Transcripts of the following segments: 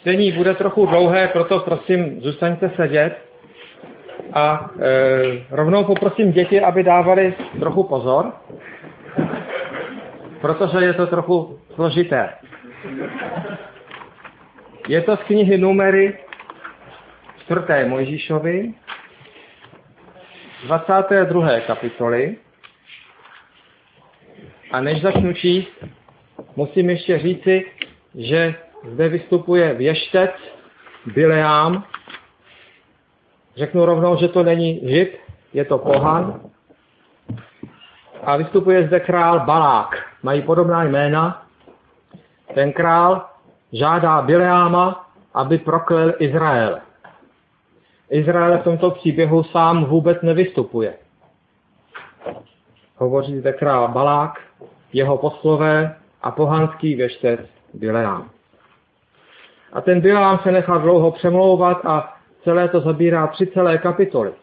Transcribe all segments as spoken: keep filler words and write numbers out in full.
Čtení bude trochu dlouhé, proto prosím, zůstaňte sedět. A e, rovnou poprosím děti, aby dávali trochu pozor, protože je to trochu složité. Je to z knihy Numery čtvrté Mojžíšovi, dvacáté druhé kapitoly. A než začnu číst, musím ještě říci, že zde vystupuje věštec Bileám. Řeknu rovnou, že to není Žid, je to pohan. A vystupuje zde král Balák. Mají podobná jména. Ten král žádá Bileáma, aby proklel Izrael. Izrael v tomto příběhu sám vůbec nevystupuje. Hovoří zde král Balák, jeho poslové a pohanský věštec Bileám. A ten Bileám se nechal dlouho přemlouvat a celé to zabírá tři celé kapitoly.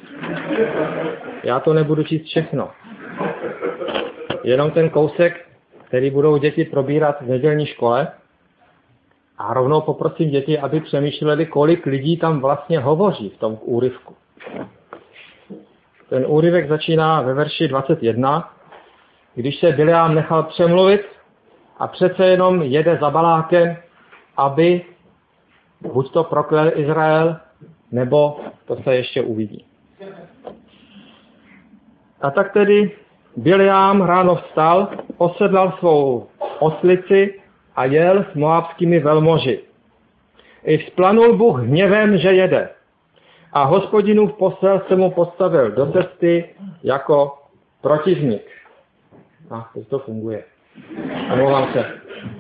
Já to nebudu číst všechno. Jenom ten kousek, který budou děti probírat v nedělní škole. A rovnou poprosím děti, aby přemýšleli, kolik lidí tam vlastně hovoří v tom úryvku. Ten úryvek začíná ve verši dvacet jedna, když se Bileám nechal přemluvit a přece jenom jede za Balákem, aby buď to proklel Izrael, nebo to se ještě uvidí. A tak tedy Bileám ráno vstal, osedlal svou oslici a jel s moabskými velmoži. I vzplanul Bůh hněvem, že jede. A Hospodinův posel se mu postavil do cesty jako protivník. A teď to funguje. Omlouvám se.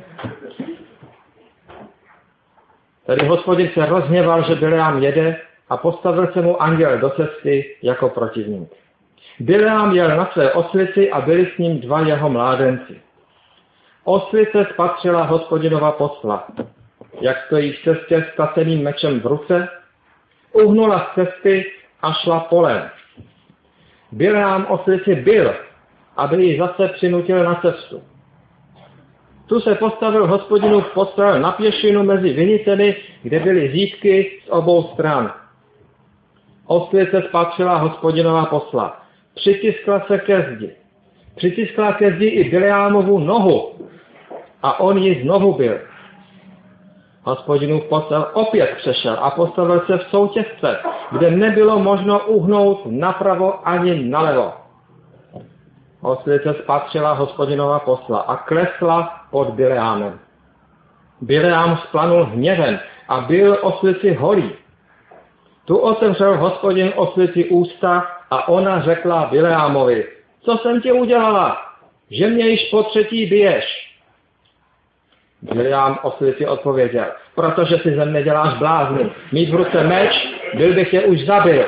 Tady Hospodin se rozhněval, že Bileám jede a postavil se mu anděl do cesty jako protivník. Bileám jel na své oslici a byli s ním dva jeho mládenci. Oslice spatřila Hospodinova posla, jak stojí v cestě s taseným mečem v ruce, uhnula z cesty a šla polem. Bileám oslici bil, aby ji zase přinutil na cestu. Tu se postavil Hospodinův posel na pěšinu mezi vinicemi, kde byly zítky z obou stran. Oslice spatřila Hospodinova posla. Přitiskla se ke zdi. Přitiskla ke zdi i Bileámovu nohu a on ji znovu bil. Hospodinův posel opět přešel a postavil se v soutěžce, kde nebylo možno uhnout napravo ani nalevo. Oslice spatřila Hospodinova posla a klesla pod Bileámem. Bileám splanul hněvem a bil oslici holí. Tu otevřel Hospodin oslici ústa a ona řekla Bileámovi: co jsem ti udělala, že mě již po třetí biješ? Bileám oslici odpověděl: protože si ze mne děláš blázny. Mít v ruce meč, byl bych je už zabil.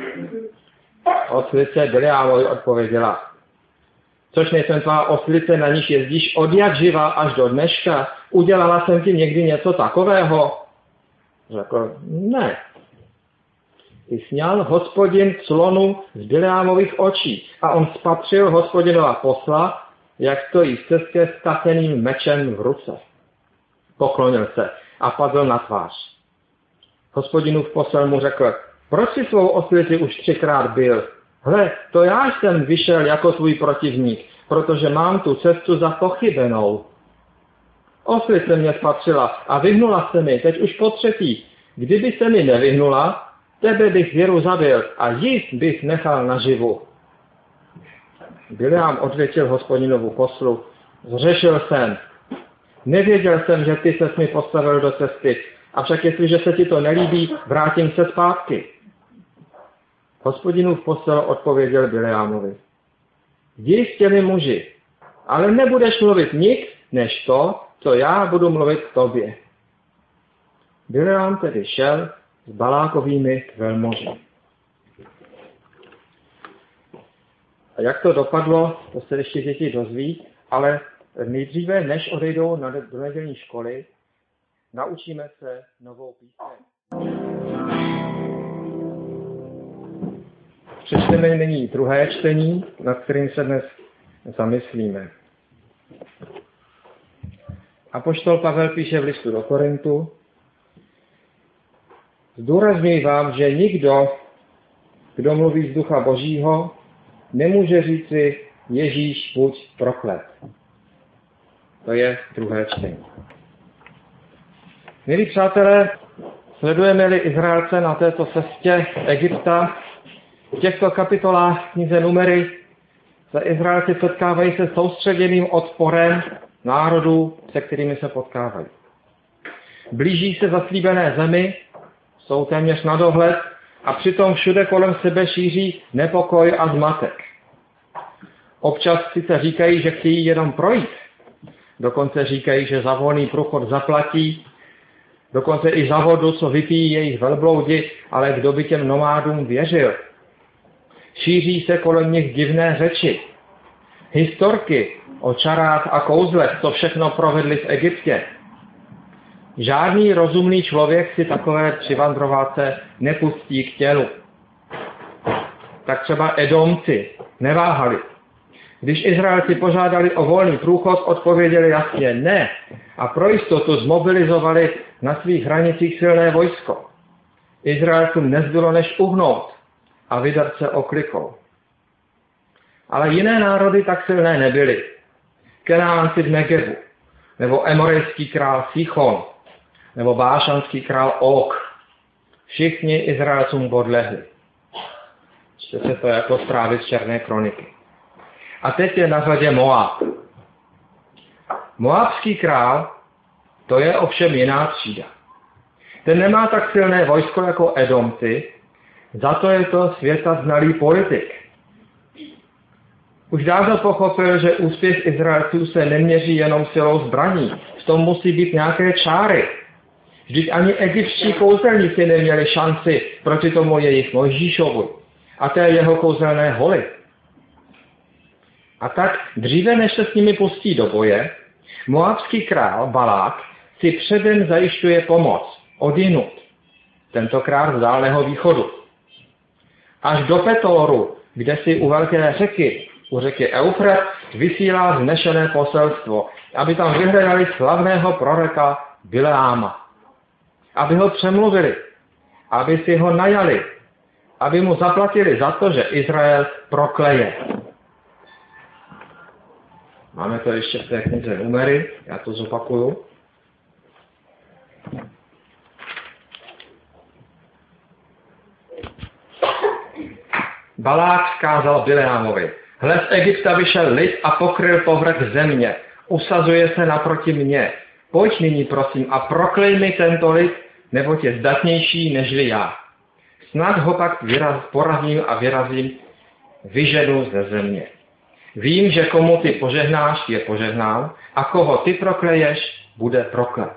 Oslice Bileámovi odpověděla: což nejsem tvá oslice, na níž jezdíš od jak živa až do dneška. Udělala jsem ti někdy něco takového? Řekl: ne. I sňal Hospodin clonu z Bileámových očí a on spatřil Hospodinova posla, jak stojí v cestě s taseným mečem v ruce. Poklonil se a padl na tvář. Hospodinův posel mu řekl: proč si svou oslici už třikrát bil? Hle, to já jsem vyšel jako tvůj protivník, protože mám tu cestu za pochybenou. Oslice mě spatřila a vyhnula se mi, teď už po třetí. Kdyby se mi nevyhnula, tebe bych věru zabil a jíst bych nechal naživu. Bileám odvětil Hospodinovu poslu: zřešil jsem. Nevěděl jsem, že ty ses mi postavil do cesty, avšak jestliže se ti to nelíbí, vrátím se zpátky. Hospodinův posel odpověděl Bileámovi: jdi s těmi muži, ale nebudeš mluvit nic, než to, co já budu mluvit k tobě. Bileám tedy šel s Balákovými velmoži. A jak to dopadlo, to se ještě děti dozví, ale nejdříve, než odejdou do nedělní školy, naučíme se novou píseň. Přečteme nyní druhé čtení, nad kterým se dnes zamyslíme. Apoštol Pavel píše v listu do Korintu: Zdůrazňuji vám, že nikdo, kdo mluví z ducha Božího, nemůže říci Ježíš buď proklet. To je druhé čtení. Milí přátelé, sledujeme-li Izraelce na této cestě Egypta, v těchto kapitolách knize Numery se Izraelci setkávají se soustředěným odporem národů, se kterými se potkávají. Blíží se zaslíbené zemi, jsou téměř na dohled a přitom všude kolem sebe šíří nepokoj a zmatek. Občas sice říkají, že chtějí jenom projít, dokonce říkají, že za volný průchod zaplatí, dokonce i za vodu, co vypijí jejich velbloudi, ale kdo by těm nomádům věřil? Šíří se kolem nich divné řeči. Historky o čarách a kouzlech, co všechno provedli v Egyptě. Žádný rozumný člověk si takové přivandrováce nepustí k tělu. Tak třeba Edomci neváhali. Když Izraelci požádali o volný průchod, odpověděli jasně ne a pro jistotu zmobilizovali na svých hranicích silné vojsko. Izraelcům nezbylo než uhnout a vydat se oklikou. Ale jiné národy tak silné nebyly. Kenánci v Negevu, nebo emorejský král Sichon, nebo bášanský král Ok. Všichni Izraelcům podlehli. Čtete to jako zprávy z Černé kroniky. A teď je na řadě Moab. Moabský král, to je ovšem jiná třída. Ten nemá tak silné vojsko jako Edomci, za to je to světa znalý politik. Už dávno pochopil, že úspěch Izraelců se neměří jenom silou zbraní. V tom musí být nějaké čáry. Vždyť ani egyptští kouzelníci neměli šanci proti tomu jejich Mojžíšovu a té jeho kouzelné holy. A tak dříve, než se s nimi pustí do boje, moabský král Balák si předem zajišťuje pomoc odjinud, tentokrát z Dálného východu. Až do Petoru, kde si u velké řeky, u řeky Eufrat, vysílá vznešené poselstvo, aby tam vyhledali slavného proroka Bileáma. Aby ho přemluvili, aby si ho najali, aby mu zaplatili za to, že Izrael prokleje. Máme to ještě v té knize Numery, já to zopakuju. Balák vzkázal Bileámovi: hle, z Egypta vyšel lid a pokryl povrch země. Usazuje se naproti mně. Pojď nyní, prosím, a proklej mi tento lid, neboť je zdatnější nežli já. Snad ho pak vyraz, porazím a vyrazím, vyženu ze země. Vím, že komu ty požehnáš, je požehnán, a koho ty prokleješ, bude proklet.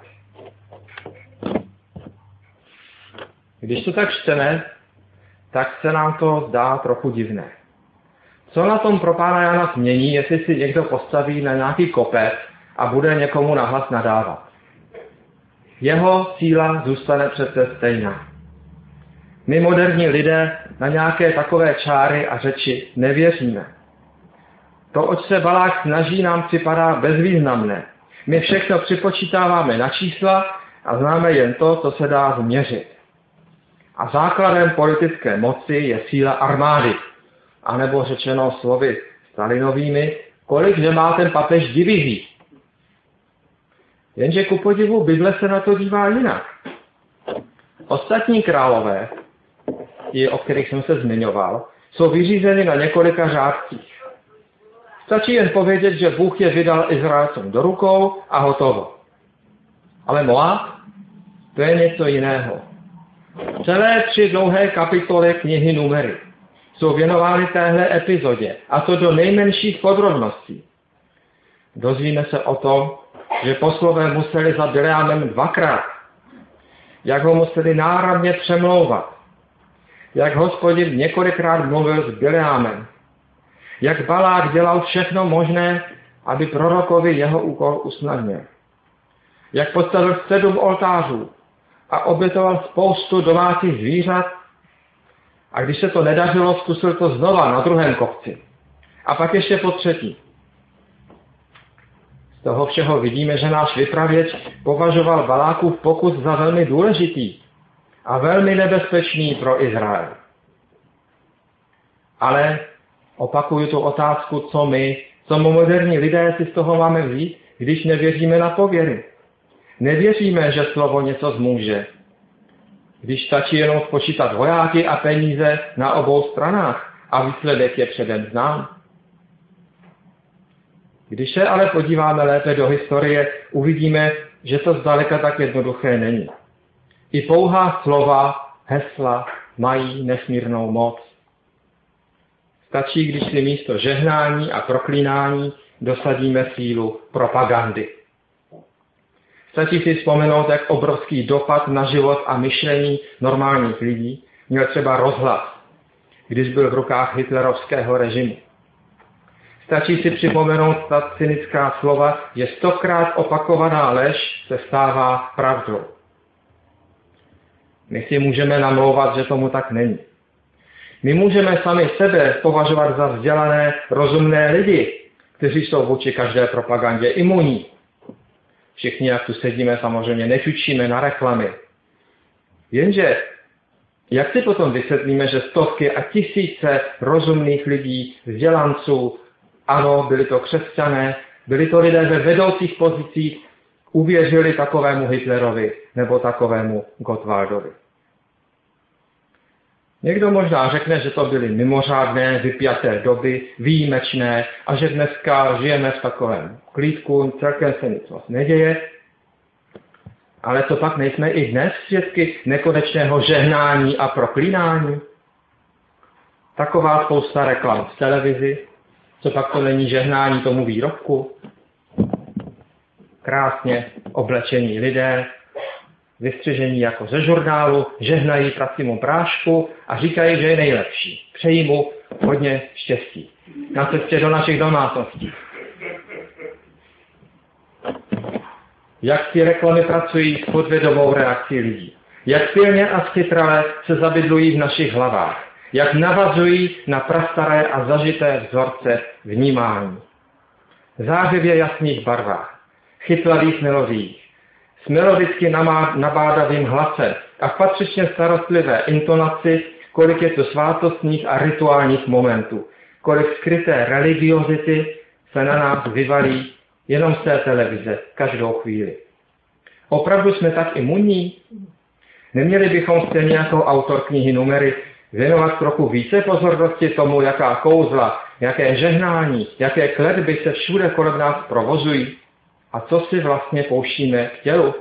Když to tak čteme, tak se nám to zdá trochu divné. Co na tom pro pána Jana změní, jestli si někdo postaví na nějaký kopec a bude někomu nahlas nadávat? Jeho síla zůstane přece stejná. My moderní lidé na nějaké takové čáry a řeči nevěříme. To, oč se Balák snaží, nám připadá bezvýznamné. My všechno připočítáváme na čísla a známe jen to, co se dá změřit. A základem politické moci je síla armády. A nebo řečeno slovy Stalinovými, kolik že má ten papež divizí. Jenže ku podivu Bible se na to dívá jinak. Ostatní králové, ti, o kterých jsem se zmiňoval, jsou vyřízeny na několika řádcích. Stačí jen povědět, že Bůh je vydal Izraelcům do rukou a hotovo. Ale Moab, to je něco jiného. Celé tři dlouhé kapitoly knihy Numery jsou věnovány téhle epizodě, a to do nejmenších podrobností. Dozvíme se o tom, že poslové museli za Bileámem dvakrát, jak ho museli náramně přemlouvat, jak Hospodin několikrát mluvil s Bileámem, jak Balák dělal všechno možné, aby prorokovi jeho úkol usnadnil, jak postavil sedm oltářů a obětoval spoustu domácích zvířat, a když se to nedařilo, zkusil to znova na druhém kopci. A pak ještě po třetí. Z toho všeho vidíme, že náš vypravěč považoval Balákův pokus za velmi důležitý a velmi nebezpečný pro Izrael. Ale opakuju tu otázku, co my, co moderní lidé si z toho máme vzít, když nevěříme na pověry. Nevěříme, že slovo něco zmůže. Když stačí jenom spočítat vojáky a peníze na obou stranách a výsledek je předem znám. Když se ale podíváme lépe do historie, uvidíme, že to zdaleka tak jednoduché není. I pouhá slova, hesla mají nesmírnou moc. Stačí, když si místo žehnání a proklínání dosadíme sílu propagandy. Stačí si vzpomenout, jak obrovský dopad na život a myšlení normálních lidí měl třeba rozhlas, když byl v rukách hitlerovského režimu. Stačí si připomenout ta cynická slova, že stokrát opakovaná lež se stává pravdou. My si můžeme namlouvat, že tomu tak není. My můžeme sami sebe považovat za vzdělané, rozumné lidi, kteří jsou vůči každé propagandě imunní. Všichni, jak tu sedíme, samozřejmě nefučíme na reklamy. Jenže, jak si potom vysvětlíme, že stovky a tisíce rozumných lidí, vzdělanců, ano, byli to křesťané, byli to lidé ve vedoucích pozicích, uvěřili takovému Hitlerovi nebo takovému Gottwaldovi. Někdo možná řekne, že to byly mimořádné, vypjaté doby, výjimečné a že dneska žijeme v takovém klídku, celkem se nic moc neděje. Ale to pak nejsme i dnes svědky nekonečného žehnání a proklínání. Taková spousta reklam v televizi, co pak to není žehnání tomu výrobku. Krásně oblečení lidé, vystřižení jako ze žurnálu, žehnají pracímu prášku a říkají, že je nejlepší. Přeji mu hodně štěstí na cestě do našich domácností. Jak ty reklamy pracují s podvědomou reakcí lidí. Jak silně a schytrale se zabydlují v našich hlavách. Jak navazují na prastaré a zažité vzorce vnímání. V zářivě jasných barvách, chytlavých melodiích, s melodicky nabádavým hlasem a v patřičně starostlivé intonaci, kolik je to svátostních a rituálních momentů, kolik skryté religiozity se na nás vyvalí jenom z té televize každou chvíli. Opravdu jsme tak imunní? Neměli bychom stejně jako autor knihy Numery věnovat trochu více pozornosti tomu, jaká kouzla, jaké žehnání, jaké kletby se všude kolem nás provozují a co si vlastně pouštíme k tělu.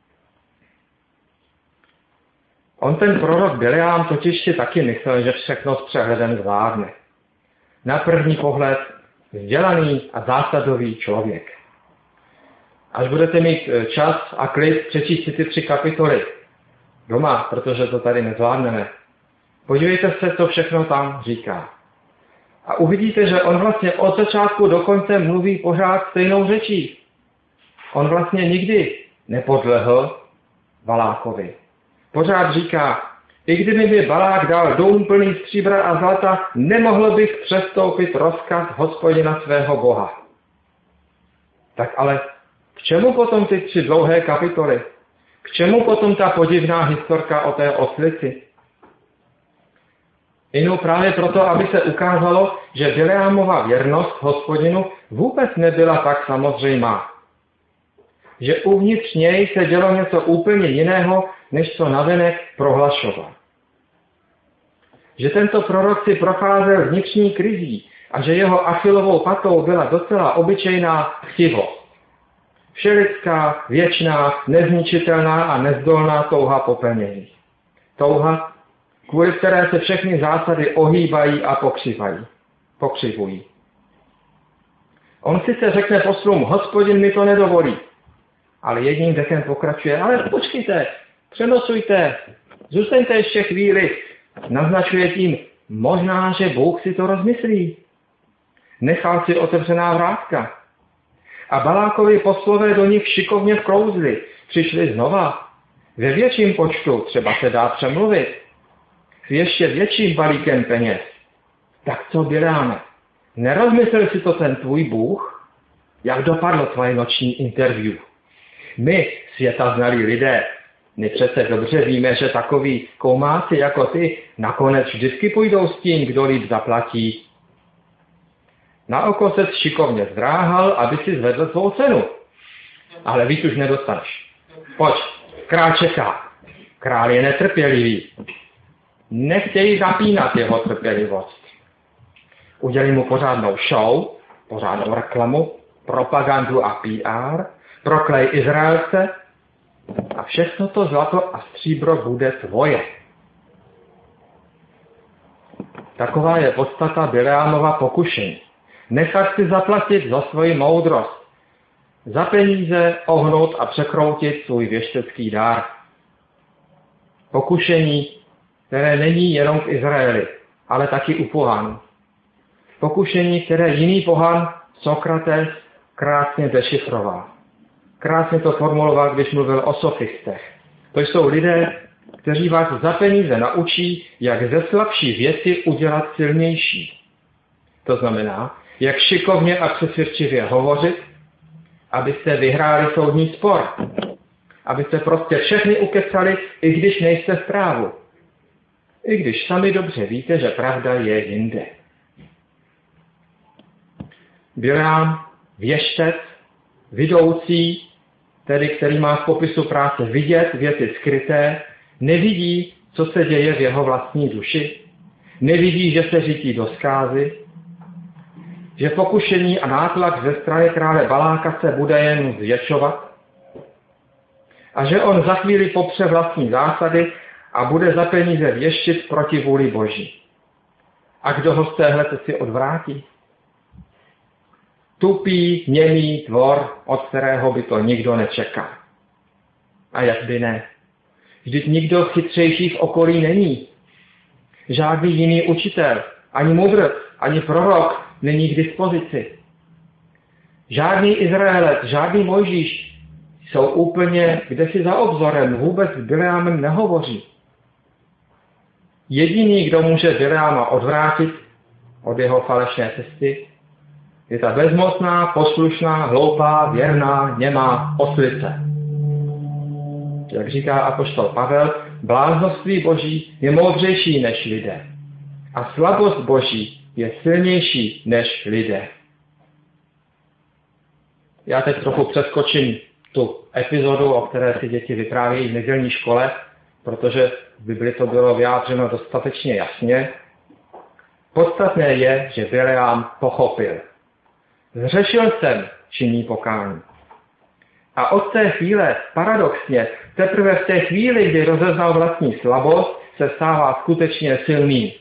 On ten prorok Bileám totiž si taky myslel, že všechno s přehledem zvládne. Na první pohled vzdělaný a zásadový člověk. Až budete mít čas a klid, přečíst si ty tři kapitoly doma, protože to tady nezvládneme. Podívejte se, co všechno tam říká. A uvidíte, že on vlastně od začátku do konce mluví pořád stejnou řečí. On vlastně nikdy nepodlehl Balákovi. Pořád říká, i kdyby mi Balák dal dům plný stříbra a zlata, nemohl bych přestoupit rozkaz Hospodina svého Boha. Tak ale k čemu potom ty tři dlouhé kapitoly? K čemu potom ta podivná historka o té oslici? Inu právě proto, aby se ukázalo, že Bileámova věrnost Hospodinu vůbec nebyla tak samozřejmá. Že uvnitř něj se dělo něco úplně jiného, než co navenek prohlašoval. Že tento prorok si procházel vnitřní krizí a že jeho Achilovou patou byla docela obyčejná chtivost. Všelidská, věčná, nezničitelná a nezdolná touha po penězích. Touha, kvůli které se všechny zásady ohýbají a pokřivají, pokřivují. On sice řekne poslům, Hospodin mi to nedovolí, ale jedním dechem pokračuje, ale počkejte, přenosujte, zůstaňte ještě chvíli, naznačuje tím, možná, že Bůh si to rozmyslí. Nechal si otevřená vrátka. A Balákovi poslové do nich šikovně vklouzli, přišli znova. Ve větším počtu třeba se dá přemluvit. S ještě větším balíkem peněz. Tak co Bileáme? Nerozmyslel si to ten tvůj Bůh? Jak dopadlo tvoje noční interview? My, světa znalí lidé, My přece dobře víme, že takový koumáci jako ty nakonec vždycky půjdou s tím, kdo líp zaplatí. Na oko se šikovně zdráhal, aby si zvedl svou cenu. Ale víc už nedostaneš. Pojď, král čeká. Král je netrpělivý. Nechtějí zapínat jeho trpělivost. Udělí mu pořádnou show, pořádnou reklamu, propagandu a P R, proklej Izraelce a všechno to zlato a stříbro bude tvoje. Taková je podstata Bileámova pokušení. Nechat si zaplatit za svoji moudrost. Za peníze ohnout a překroutit svůj věštecký dár. Pokušení, které není jenom v Izraeli, ale taky u pohanů. Pokušení, které jiný pohan, Sokrates, krásně dešifroval. Krásně to formuloval, když mluvil o sofistech. To jsou lidé, kteří vás za peníze naučí, jak ze slabší věci udělat silnější. To znamená, jak šikovně a přesvědčivě hovořit, abyste vyhráli soudní spor. Abyste prostě všechny ukecali, i když nejste v právu. I když sami dobře víte, že pravda je jinde. Bileám, věštec, vidoucí, tedy který má v popisu práce vidět věci skryté, nevidí, co se děje v jeho vlastní duši, nevidí, že se řítí do zkázy, že pokušení a nátlak ze strany krále Baláka se bude jen zvětšovat a že on za chvíli popře vlastní zásady a bude za peníze věštit proti vůli Boží. A kdo ho z téhle cesty odvrátí? Tupý, němý tvor, od kterého by to nikdo nečekal. A jak by ne? Vždyť nikdo chytřejší v okolí není. Žádný jiný učitel, ani mudrc, ani prorok není k dispozici. Žádný Izraelec, žádný Mojžíš jsou úplně kdesi za obzorem, vůbec s Bileámem nehovoří. Jediný, kdo může Bileáma odvrátit od jeho falešné cesty, je ta bezmocná, poslušná, hloupá, věrná, němá oslice. Jak říká apoštol Pavel, bláznoství Boží je moudřejší než lidé. A slabost Boží je silnější než lidé. Já teď trochu přeskočím tu epizodu, o které si děti vyprávějí v nedělní škole, protože v Bibli to bylo vyjádřeno dostatečně jasně. Podstatné je, že Bileám pochopil. Zřešil jsem, činí pokání. A od té chvíle, paradoxně, teprve v té chvíli, kdy rozeznal vlastní slabost, se stává skutečně silný.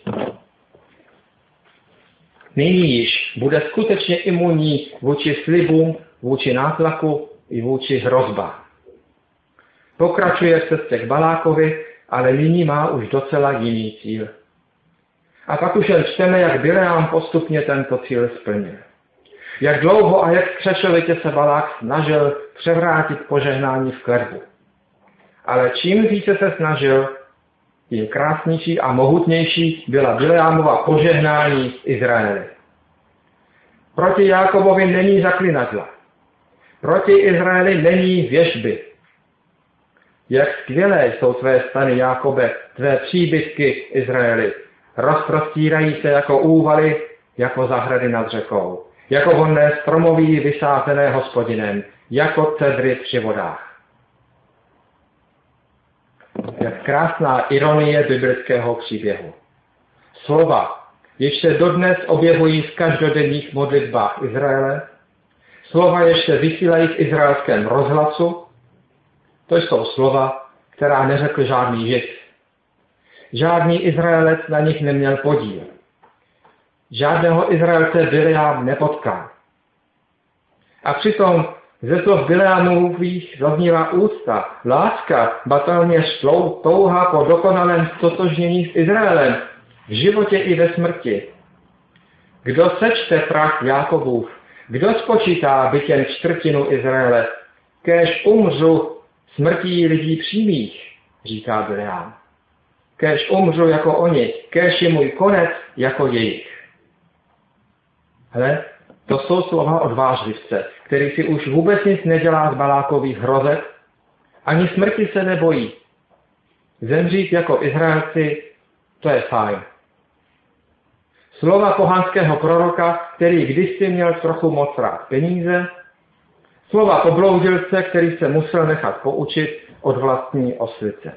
Nyní již bude skutečně imunní vůči slibům, vůči nátlaku i vůči hrozbám. Pokračuje v cestě k Balákovi, ale nyní má už docela jiný cíl. A pak už jen čteme, jak Bileám postupně tento cíl splnil. Jak dlouho a jak křečovitě se Balák snažil převrátit požehnání v kletbu. Ale čím více se snažil, tím krásnější a mohutnější byla Bileámova požehnání v Izraeli. Proti Jákobovi není zaklinadla. Proti Izraeli není věštby. Jak skvělé jsou tvé stany, Jákobe, tvé příbytky Izraeli. Rozprostírají se jako úvaly, jako zahrady nad řekou. Jako vonné stromoví vysázené Hospodinem, jako cedry při vodách. Jak krásná ironie biblického příběhu. Slova, jež se dodnes objevují v každodenních modlitbách Izraele, slova, jež se vysílají v izraelském rozhlasu, to jsou slova, která neřekl žádný Žid. Žádný Izraelec na nich neměl podíl. Žádného Izraelce Bileám nepotkal. A přitom ze slov Bileámových zaznívá úcta, láska, ba téměř touha po dokonalém stotožnění s Izraelem, v životě i ve smrti. Kdo sečte prach Jákobův, kdo spočítá byt jen čtvrtinu Izraele, kéž umřu smrtí lidí přímých, říká Bileám. Kéž umřu jako oni, kéž je můj konec jako jejich. Hele, to jsou slova odvážlivce, který si už vůbec nic nedělá z Balákových hrozeb, ani smrti se nebojí, Zemřít jako Izraelci, to je fajn. Slova pohanského proroka, který kdysi měl trochu moc rád peníze, slova pobloudilce, který se musel nechat poučit od vlastní oslice.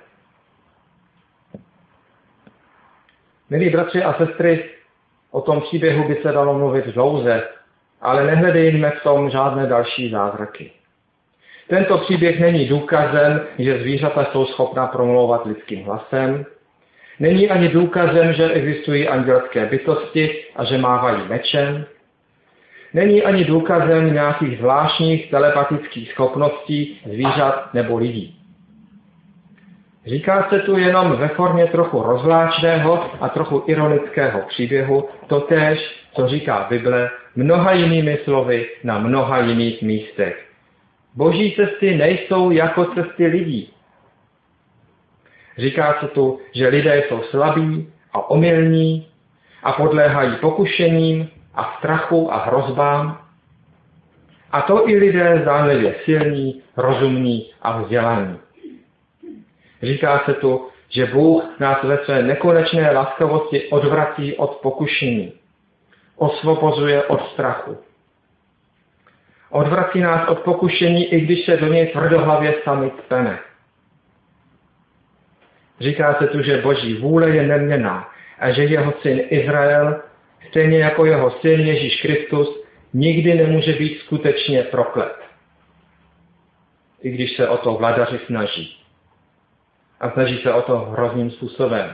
Milí bratři a sestry, o tom příběhu by se dalo mluvit dlouze, ale nehledejme v tom žádné další zázraky. Tento příběh není důkazem, že zvířata jsou schopna promlouvat lidským hlasem, není ani důkazem, že existují andělské bytosti a že mávají mečem, není ani důkazem nějakých zvláštních telepatických schopností zvířat nebo lidí. Říká se tu jenom ve formě trochu rozvláčného a trochu ironického příběhu totéž, co říká Bible, mnoha jinými slovy na mnoha jiných místech. Boží cesty nejsou jako cesty lidí. Říká se tu, že lidé jsou slabí a omylní a podléhají pokušením a strachu a hrozbám. A to i lidé zdánlivě silní, rozumní a vzdělaní. Říká se tu, že Bůh nás ve své nekonečné laskavosti odvrací od pokušení, osvobozuje od strachu. Odvrací nás od pokušení, i když se do něj tvrdohlavě sami cpeme. Říká se tu, že Boží vůle je neměnná a že jeho syn Izrael, stejně jako jeho syn Ježíš Kristus, nikdy nemůže být skutečně proklet. I když se o to vladaři snaží. A snaží se o to hrozným způsobem.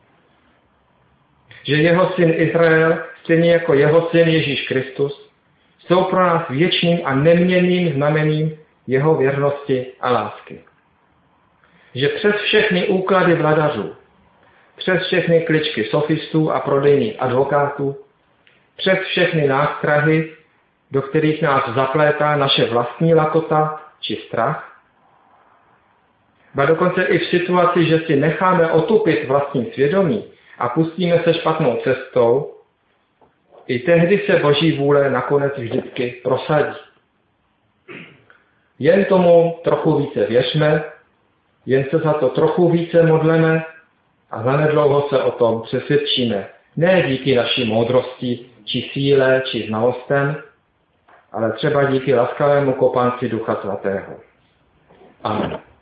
Že jeho syn Izrael, stejně jako jeho syn Ježíš Kristus, jsou pro nás věčným a neměnným znamením jeho věrnosti a lásky. Že přes všechny úklady vladařů, přes všechny kličky sofistů a prodejních advokátů, přes všechny nástrahy, do kterých nás zaplétá naše vlastní lakota či strach, ba dokonce i v situaci, že si necháme otupit vlastní svědomí a pustíme se špatnou cestou, i tehdy se Boží vůle nakonec vždycky prosadí. Jen tomu trochu více věřme, jen se za to trochu více modleme a zanedlouho se o tom přesvědčíme. Ne díky naší moudrosti, či síle, či znalostem, ale třeba díky laskavému kopanci Ducha Svatého. Amen.